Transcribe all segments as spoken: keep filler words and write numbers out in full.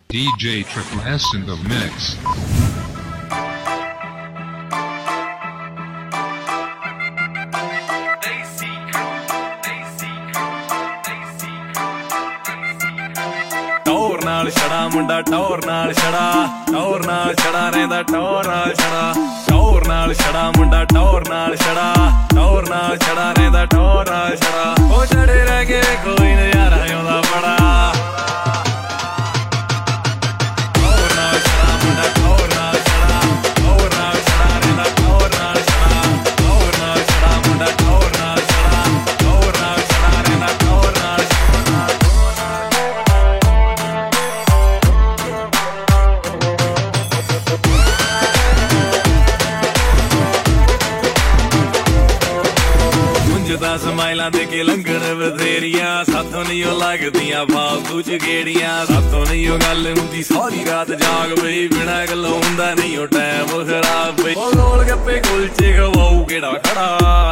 D J Triple S in the mix. ਟੌਰ ਨਾਲ ਛੜਾ ਮੁੰਡਾ ਟੌਰ ਨਾਲ ਛੜਾ ਟੌਰ ਨਾਲ ਛੜਾ ਰਹਿੰਦਾ ਟੌਰ ਨਾਲ ਛੜਾ ਟੌਰ ਨਾਲ ਛੜਾ ਮੁੰਡਾ ਟੌਰ ਨਾਲ ਛੜਾ ਟੌਰ ਨਾਲ ਛੜਾ ਰਹਿੰਦਾ ਟੌਰ ਨਾਲ ਛੜਾ ਉਹ ਛੜੇ ਰਹਿ ਕੇ ਕੋਈ ਨਜ਼ਾਰਾ ਆਉਂਦਾ ਬੜਾ ਟੌਰ ਨਾਲ ਛੜਾ ਮੁੰਡਾ ਟੌਰ ਨਾਲ ਛੜਾ ਟੌਰ ਨਾਲ ਛੜਾ ਰਹਿੰਦਾ ਟੌਰ ਨਾਲ ਛੜਾ ਟੌਰ ਨਾਲ ਛੜਾ ਮੁੰਡਾ ਟੌਰ ਨਾਲ ਛੜਾ ਟੌਰ ਨਾਲ ਛੜਾ ਰਹਿੰਦਾ ਟੌਰ ਨਾਲ ਜਦਾ ਸਮਾਈਲਾਂ ਦੇ ਕੇ ਲੰਘਣ ਬਥੇਰੀਆਂ ਸਾਥੋਂ ਨਹੀਂ ਉਹ ਲੱਗਦੀਆਂ ਫਾਲਤੂ ਚ ਗੇੜੀਆਂ ਸਾਥੋਂ ਨਹੀਂ ਉਹ ਗੱਲ ਹੁੰਦੀ ਸਾਰੀ ਰਾਤ ਜਾਗ ਬਈ ਬਿਨਾਂ ਗੱਲੋਂ ਹੁੰਦਾ ਨਹੀਂ ਉਹ ਟਾਈਮ ਖਰਾਬ ਬਈ ਉਹ ਗੋਲ ਗੱਪੇ ਕੁਲਚੇ ਖਵਾਊ ਕਿਹੜਾ ਖੜਾ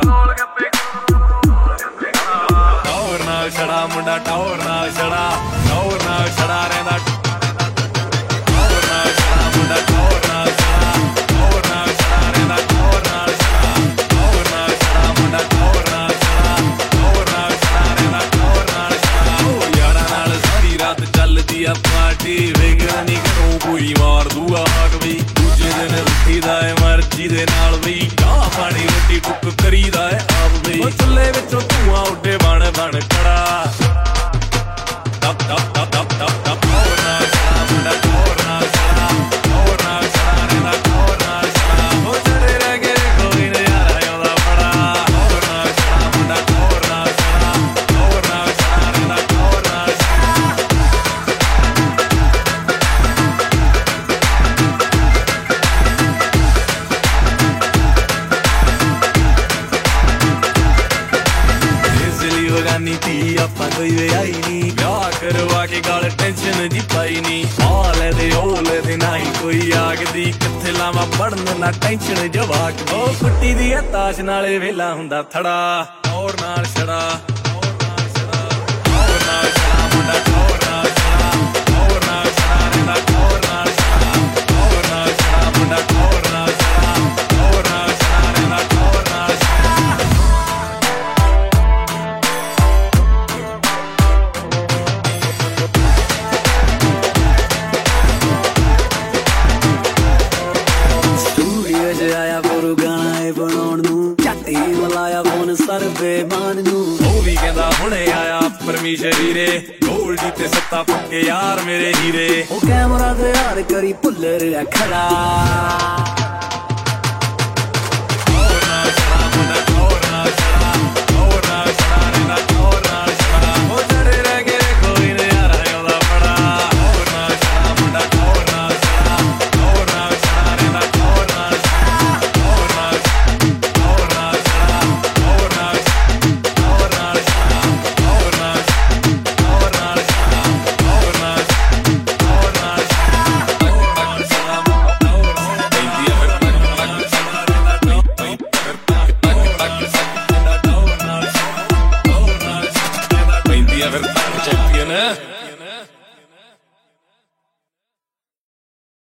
ਟੌਰ ਨਾਲ ਛੜਾ ਮੁੰਡਾ ਟੌਰ ਨਾਲ ਛੜਾ ਟੌਰ ਨਾਲ ਛੜਾ ਰਹਿੰਦਾ ਟੌਰ ਨਾਲ ਛੜਾ ਮੁੰਡਾ ਟੌਰ ਨਾਲ ਛੜਾ ਟੌਰ ਨਾਲ ਛੜਾ ਰਹਿੰਦਾ ਟੌਰ ਨਾਲ ਛੜਾ ਟੌਰ ਨਾਲ ਛੜਾ ਮੁੰਡਾ ਟੌਰ ਚੱਲਦੀ ਆ ਪਾਰਟੀ ਵੇਖਣਾ ਨੀ ਘਰੋਂ ਕੋਈ ਮਾਰ ਦੂਗਾ ਹਾਕ ਬਈ ਦੂਜੇ ਦਿਨ ਉੱਠੀਦਾ ਏ ਮਰਜ਼ੀ ਦੇ ਨਾਲ ਬਈ ਚਾਹ ਪਾਣੀ ਰੋਟੀ ਟੁੱਕ ਕਰੀਦਾ ਏ ਆਪ ਬਈ ਉਹ ਚੁੱਲ੍ਹੇ ਵਿੱਚੋਂ ਧੂਆਂ ਉੱਡੇ ਬਣ ਬਣ ਕੜਾ ਟਪ ਟਪ ਟਪ ਟਪ ਟਪ ਟਪ ਟੌਰ ਨਾਲ ਛੜਾ ਮੁੰਡਾ ਟੌਰ ਨਾਲ ਛੜਾ ਟੌਰ ਨਾਲ ਛੜਾ ਰਹਿੰਦਾ ਟੌਰ ਨਾਲ ਛੜਾ ਉਹ ਛੜੇ ਰਹਿ ਕੇ ਕੋਈ ਨਜ਼ਾਰਾ ਆਉਂਦਾ ਬੜਾ ਟੌਰ ਨਾਲ ਛੜਾ ਮੁੰਡਾ ਟੌਰ ਨਾਲ ਛੜਾ ਟੌਰ ਨਾਲ ਛੜਾ ਰਹਿੰਦਾ ਟੌਰ ਨਾਲ ਨੀਤੀ ਆਪਾਂ ਕੋਈ ਵਿਆਹੀ ਨੀ ਵਿਆਹ ਕਰਵਾ ਕੇ ਗਲ ਟੈਨਸ਼ਨ ਜੀ ਪਾਈ ਨੀ ਆ ਲੈ ਦੇ ਉਹ ਲੈ ਦੇ ਨਾ ਹੀ ਕੋਈ ਆਗਦੀ ਕਿੱਥੇ ਲਾਵਾਂ ਪੜਨ ਨਾ ਟੈਨਸ਼ਨ ਜਵਾਕ ਉਹ ਕੁੱਟੀ ਦੀ ਤਾਸ਼ ਨਾਲੇ ਵੇਲਾ ਹੁੰਦਾ ਥੜਾ ਟੌਰ ਨਾਲ ਛੜਾ ਟੌਰ ਨਾਲ ਛੜਾ ਟੌਰ ਨਾਲ ਛੜਾ ਮੁੰਡਾ ਟੌਰ ਨਾਲ ਛੜਾ ਟੌਰ ਨਾਲ ਛੜਾ ਰਹਿੰਦਾ ਟੌਰ ਨਾਲ ਛੜਾ ਟੌਰ ਨਾਲ ਛੜਾ ਮੁੰਡਾ ਟੌਰ ਨਾਲ ਛੜਾ ਟੌਰ ਨਾਲ ਛੜਾ ਰਹਿੰਦਾ ਟੌਰ ਨਾਲ ਬੇਮਾਨ ਨੂੰ ਉਹ ਵੀ ਕਹਿੰਦਾ ਹੁਣੇ ਆਇਆ ਪਰਮੇਸ਼ਰੀ ਰੇ ਗੋਲਡੀ ਤੇ ਸੱਤਾ ਪੱਕੇ ਯਾਰ ਮੇਰੇ ਹੀਰੇ ਉਹ ਕੈਮਰਾ ਤੇ ਯਾਰ ਕਰੀ ਭੁੱਲਰ ਖੜਾ ਟੌਰ ਨਾਲ ਛੜਾ ਮੁੰਡਾ ਟੌਰ ਨਾਲ ਛੜਾ